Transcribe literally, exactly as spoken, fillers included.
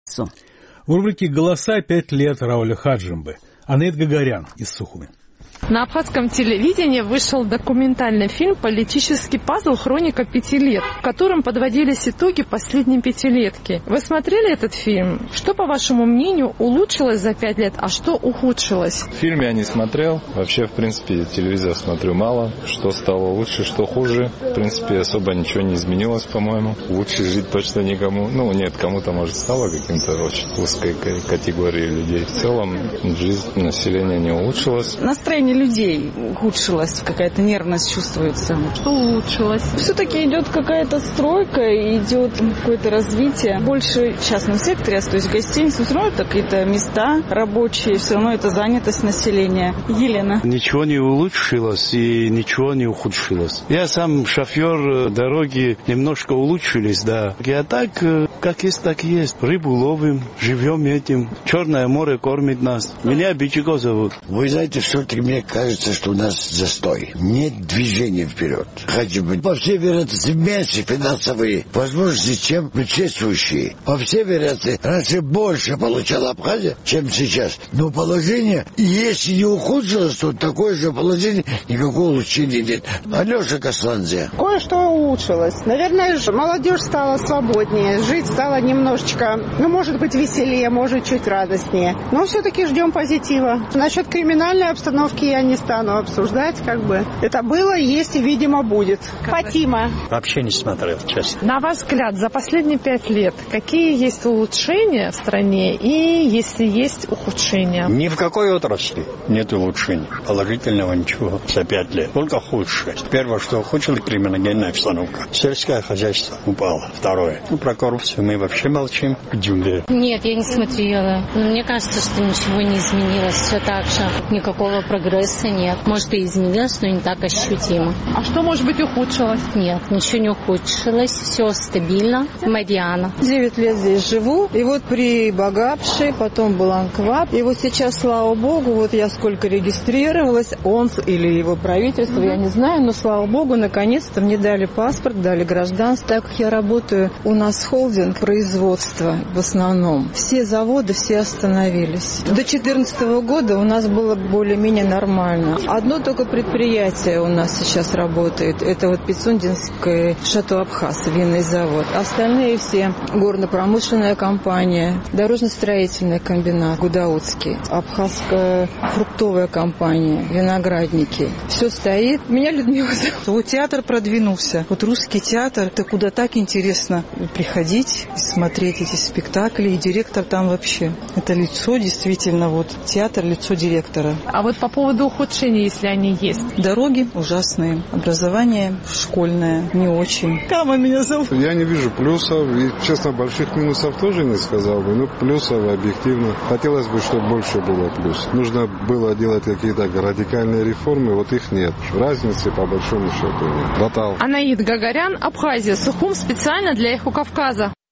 В рубрике «Голоса» пять лет Рауля Хаджимбы. Анаит Гагарян из Сухуми. На абхазском телевидении вышел документальный фильм «Политический пазл. Хроника пяти лет», в котором подводились итоги последней пятилетки. Вы смотрели этот фильм? Что, по вашему мнению, улучшилось за пять лет, а что ухудшилось? Фильм я не смотрел. Вообще, в принципе, телевизор смотрю мало. Что стало лучше, что хуже. В принципе, особо ничего не изменилось, по-моему. Лучше жить точно никому. Ну, нет, кому-то, может, стало каким-то очень узкой категорией людей. В целом, жизнь населения не улучшилась. Настроение людей ухудшилось, какая-то нервность чувствуется. Что улучшилось? Все-таки идет какая-то стройка, идет какое-то развитие. Больше в частном секторе, то есть гостиницы, все равно это какие-то места рабочие, все равно это занятость населения. Елена. Ничего не улучшилось и ничего не ухудшилось. Я сам шофер, дороги немножко улучшились, да. А так, как есть, так и есть. Рыбу ловим, живем этим. Черное море кормит нас. Меня Бичико зовут. Вы знаете, все-таки мне кажется, что у нас застой. Нет движения вперед. Хотя бы, по всей вероятности, меньше финансовые возможности, чем предшествующие. По всей вероятности, раньше больше получала Абхазия, чем сейчас. Но положение, если не ухудшилось, то такое же положение, никакого улучшения нет. Алеша Касланзе. Кое-что улучшилось. Наверное, молодежь стала свободнее. Жить стало немножечко, ну, может быть, веселее, может, чуть радостнее. Но все-таки ждем позитива. Насчет криминальной обстановки я не стану обсуждать, как бы. Это было, есть и, видимо, будет. Фатима. Вообще не смотрел, честно. На ваш взгляд, за последние пять лет какие есть улучшения в стране и, если есть, ухудшения? Ни в какой отрасли нет улучшений. Положительного ничего за пять лет. Только худшее. Первое, что ухудшилось, криминогенная обстановка. Сельское хозяйство упало. Второе. Ну, про коррупцию мы вообще молчим. К джунгле. Нет, я не смотрела. Но мне кажется, что ничего не изменилось. Все так же. Никакого прогресса нет. Может, и изменилось, но не так ощутимо. А что, может быть, ухудшилось? Нет, ничего не ухудшилось. Все стабильно. Марьяна. Девять лет здесь живу. И вот при Багапше, потом был Анкваб. И вот сейчас, слава богу, вот я сколько регистрировалась, он или его правительство, mm-hmm. я не знаю, но, слава богу, наконец-то мне дали паспорт, дали гражданство. Так как я работаю, у нас холдинг производства в основном. Все заводы, все остановились. До две тысячи четырнадцатого года у нас было более-менее нормально. Одно только предприятие у нас сейчас работает. Это вот Пицундинский Шато Абхаз, винный завод. Остальные все горно-промышленная компания, дорожно-строительный комбинат Гудаутский, Абхазская фруктовая компания, виноградники. Все стоит. Меня Людмила зовут. Вот театр продвинулся. Вот русский театр, это куда так интересно приходить, смотреть эти спектакли. И директор там вообще. Это лицо действительно, вот театр, лицо директора. А вот по поводу ухудшений, если они есть? Дороги ужасные. Образование школьное не очень. Кама меня зовут. Я не вижу плюсов. И, честно, больших минусов тоже не сказал бы. Но плюсов объективно. Хотелось бы, чтобы больше было плюсов. Нужно было делать какие-то радикальные реформы. Вот их нет. Разницы по большому счету нет. Батал. Анаит Гагарян, Абхазия, Сухум, специально для Эхо Кавказа.